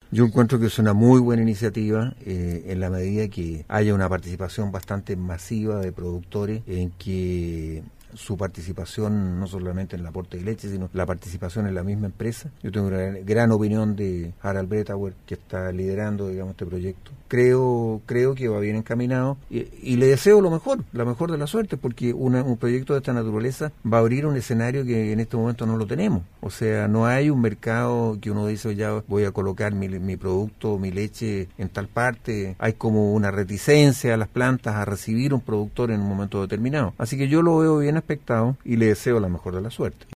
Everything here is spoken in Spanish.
Yo encuentro que es una muy buena iniciativa en la medida que haya una participación bastante masiva de productores en que su participación no solamente en el aporte de leche, sino la participación en la misma empresa. Yo tengo una gran opinión de Harald Bretauer, que está liderando, digamos, este proyecto. Creo que va bien encaminado y le deseo lo mejor, la mejor de la suerte, porque un proyecto de esta naturaleza va a abrir un escenario que en este momento no lo tenemos. O sea, no hay un mercado que uno dice, ya voy a colocar mi producto, mi leche en tal parte. Hay como una reticencia a las plantas a recibir un productor en un momento determinado. Así que yo lo veo bien expectado y le deseo la mejor de la suerte.